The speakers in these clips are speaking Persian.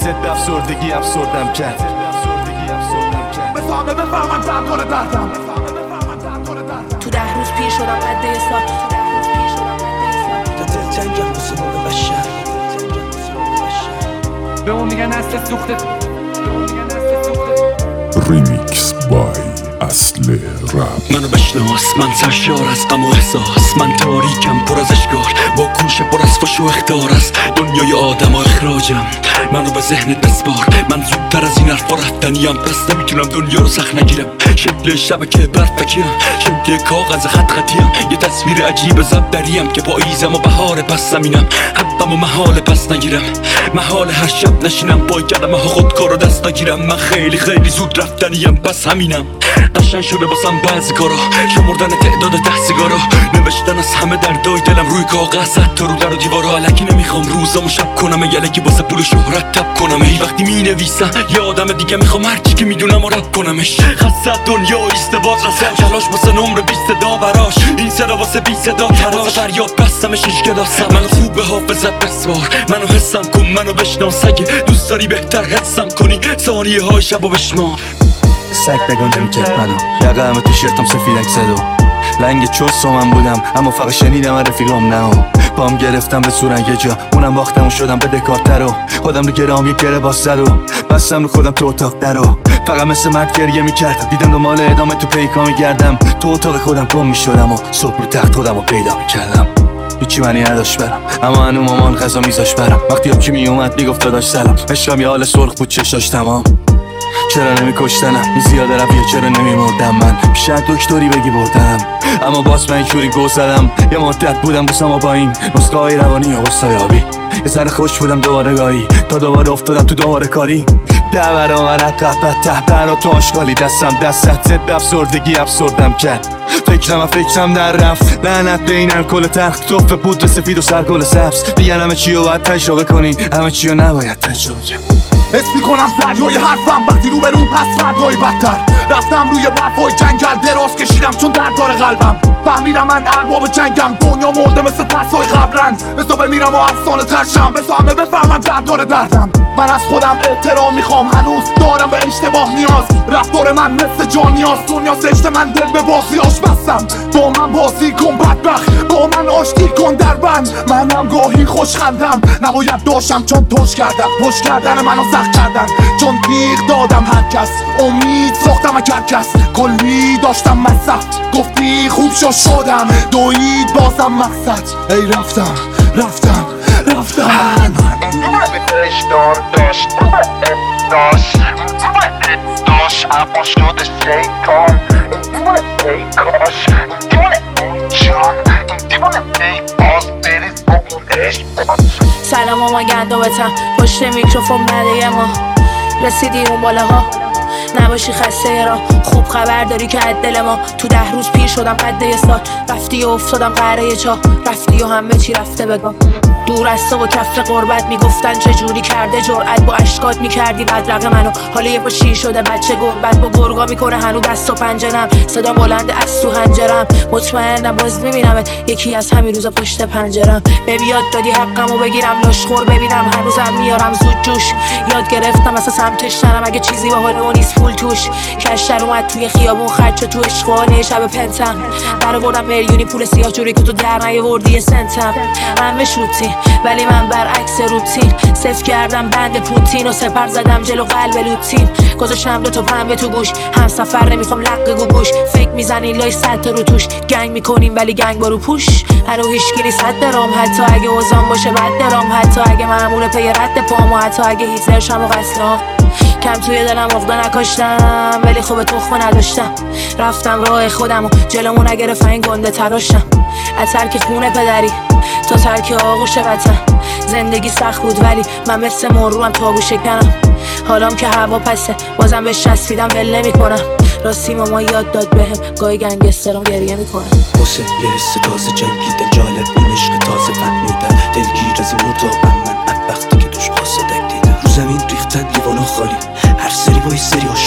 ضد افسردگی افسردم کرد. بفهمم دردار دردم. تو 10 روز پیر شدم قد یه سال. دل جنگم واسه نور بشر. به اون میگن نسل سوخته. ریمیکس بای اصل رپ. منو بشناس، من سرشار از غم و احساس، من تاریکم پر از اشکار، با کوشه پر از فش و اخطار است دنیای آدم و اخراجم. منو به ذهنت بسپار، من زودتر از این حرفا رفتنیم، پس نمیتونم دنیا رو سخت نگیرم. شکل شبکه برف بکیم، شکل کاغذ خط خطیم، یه تصویر عجیب زبدریم که پاییزم و بهار پس زمینم. حبم و محال پس نگیرم، محال هر شب نشینم پای کلمه ها خودکار و دست نگیرم. من خیلی زود رفتنیم، پس همینم. قشنگ شده باسم بعضی کارا، شمردن تعداد 10 سیگارا، نوشتن از همه دردای دلم روی کاغذ، حتی رو در و دیوارا. الکی نمیخوام روزامو شب کنم، یلکی واسه پول و شهرت تب کنم. ای وقتی مینویسم یه آدم دیگه میخوام هرچی که میدونم و رب کنمش. خاصت دنیا ایستباز رسم، کلاش واسه نمره 20 صدا براش، این صدا واسه 20 صدا تراش. فریاد بستمش هیچ کلاسم، منو خوب به حافظت بسوار، منو حسم کن، منو بشناس. اگه دوست داری بهتر حسم کنی، ثانیه های شبو بشمار. سگ بگان نمیکرد منو، یقه همه تیشرتم سفیدک زد و لنگ چوست و من بودم، اما فقط شنیدم رفیقام نه و پام گرفتم به صورن یه جا، اونم باختم و شدم به دکارتر و خودم رو گرام یک گره باز زد و بستم رو خودم تو اتاق در و فقط مثل مرد گریه میکردم. دیدم دنبال ادامه تو پیکا میگردم، تو اتاق خودم گم میشدم و صبح رو تخت خودم رو پیدا میکردم. هیچی منی نداشت برم، اما هنو مامان غذا میذاش برم. وقتی یکی میومد میگفت داداش سلام، عشقم یه حال سرخ بود چشاش تمام. چرا نمیکشتنم این زیاده رفیه، چرا نمیمردم من، شاید دکتری بگی بردم، اما باز من اینجوری گو زدم. یه مدت بودم بوسم با این نسخه های روانی و غصایابی، یه سر خوش بودم دوباره گاهی تا دوباره افتادم تو دوباره کاری. ده برابر عقب ته برا تو آشغالی، دستت ضد افسردگی افسردم کرد. فکرم در رفت، لعنت به این الکل تلخ، توف پودر سفید و سرگل سبز. دیگه همه چی رو باید تجربه کنی، همه چی رو نباید تجربه کنی. حس میکنم دریای حرفم وقتی رو به رو پس فردای بدتر. رفتم روی برفای جنگل دراز کشیدم چون درد داره قلبم. فهمیدم من ارباب جنگم، دنیا مرده مثل پسای قبرن. بسا بمیرم و افسانه ترشم، بسا همه بفهمم درد داره دردم. من از خودم احترام میخوام، هنوز دارم به اشتباه نیاز. رفتار من مثل جانیاز، دنیا سشت من دل به بازیاش بستم. با من بازی کن بدبخت، با من آشتی کن در بند. منم گاهی خوشخندم، نباید داشتم چون توش کردم. پشت کردن منو سخت کردن، چون تیغ دادم هر کس. امید ساختم هر کس، کلی داشتم مصرف. گفتی خوب شدم، دوید بازم مقصد. ای رفتم اما شده شیطان. دیوانه ای کاش، دیوانه ای جان، دیوانه ای باز بریز با اون عشق. سلام ماما گندابتم، پشت میکروفون بعد ما رسیدی اون بالاها. نباشی خسته را، خوب خبر داری که از دل ما. تو 10 روز پیر شدم قد یه سال، رفتی و افتادم قهره چاه، رفتی و همه چی رفته بگم. دور از تو و کف قربت میگفتن چجوری کرده جرأت، با اشکات میکردی بدرق منو. حالا یه پا شیر شده بچه گربت، با گرگا میکنه هنو دست و پنجرم. صدا بلند از تو هنجرم، مطمئنم باز میبینمت یکی از همین روزا پشت پنجرم. به بیاد دادی حقمو بگیرم، لاشخور ببینم هنوزم میارم زود جوش. یاد گرفتم اصلا سمتش نرم، اگه چیزی با حال نیست پول توش. کشتر اومد توی خیابون خرچه تو عشقانه شب پنتم. در بردم میلیونی پول سیاه جوری که تو در نیاوردی یه سنتم. همه شوتی ولی من برعکس روتین، صفر کردم بند پوتین و سپر زدم جلو قلب لوتین. گذاشتم 2 تا پنبه تو گوش، هم سفر نمیخوام لقه گوش. فکر میزنی لای 100 تا رو توش، گنگ میکنیم ولی گنگ برو پوش. هنو هیچکی نیست حد درام، حتی اگه اوزان باشه بد درام. حتی اگه معمول پی رد پام، و حتی اگه هیتلر شم و قسلام. کم توی دلم عقده نکاشتم، ولی خوب تخمه نداشتم. رفتم راه خودم و جلومو نگرفت این گنده تراشتم. از ترک خونه پدری تا ترک آغوش وطن، زندگی سخت بود ولی من مثل مروم تابو شکنم. حالام که هوا پسه بازم بهش چسبیدم ول نمی‌کنم. راستی ماما یاد داد بهم گاهی گنگسترام گریه میکنم. واسه یه حس تازه جنگیدن، جالب این عشق تازه فهمیدن. دلگیر از این اتاقم من، بدبختی که توش قاصدک دیدم. رو زمین ریختن لیوانو خالی، هر سری با یه سری آشغالی.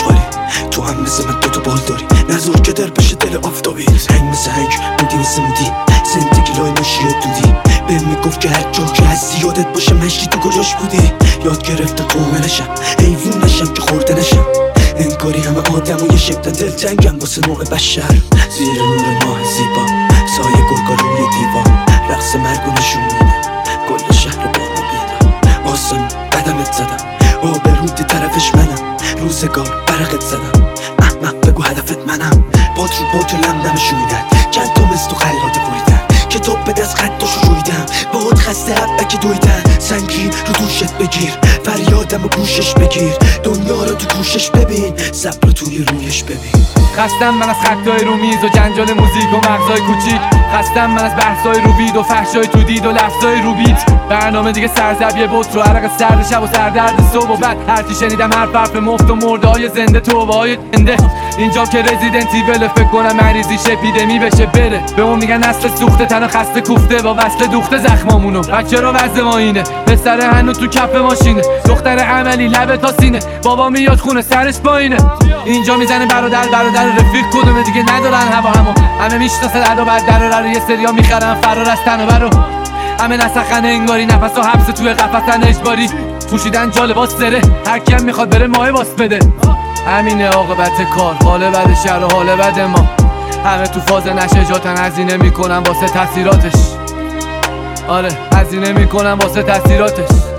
تو هم مثل من دوتا بال داری نظر که در بشه دل آفتابی هنگ مثل هنگ بودی مثل مودی زندگی لای ناشی و دودی به میگفت که هر جا که از زیادت باشه مشتی تو کجاش بودی یاد گرفته قومه نشم حیوون نشم که خورده نشم انگاری همه آدم و یه شکل دلتنگم واسه نوع بشر زیر نور ماه زیبا سایه گرگا روی دیوار رقص مرگ و نشون میده کل شهر با ما بیدم آسان قدمت زدم آبرود طرفش منم روزگار برقت زدم احمق بگو هدفت منم باد رو باد لمدم شویدن چند تا مثل تو خلاده بریدن کتاب به دست خطاشو رویدم باد خسته حبکی دویدن سنگی رو دوشت بگیر فریادم و گوشش بگیر دنیا رو تو گوشش ببین صبر رو توی رویش ببین خستم من از خطای رو میز و جنجال موزیک و مغزای کوچیک خستم من از بحثای رو وید و فحشای تو دید و لفظای رو بیت برنامه دیگه سرزبیه بوت رو عرق سرد شب و سردرد صبح و بعد هرچی شنیدم حرف مفت و مرده های زنده توبه های زنده اینجا که رزیدنتی وله فکر کنم مریضیش اپیدمی بشه بره به اون میگن نسل سوخته تنها خسته کوفته با وصل دوخته زخمامونو بچه رو وزه ما اینه پسر هنو تو کف ماشینه دختر عملی لبه تا سینه بابا میاد خونه سرش پایینه اینجا میزنه برادر رفیق کدومه دیگه ندارن هوا همه میشناسن ادا بعد در یه سریا میخرن فرار از تن و برو همه نسخن انگاری نفس و حبس توی قفسن اجباری پوشیدن جا لباس سره هر کیم میخواد بره ماه باس بده همینه عاقبت کار حال بد شهر و حال بد ما همه تو فاز نشجاتن هزینه میکنن واسه تاثیراتش آره هزینه میکنن واسه تاثیراتش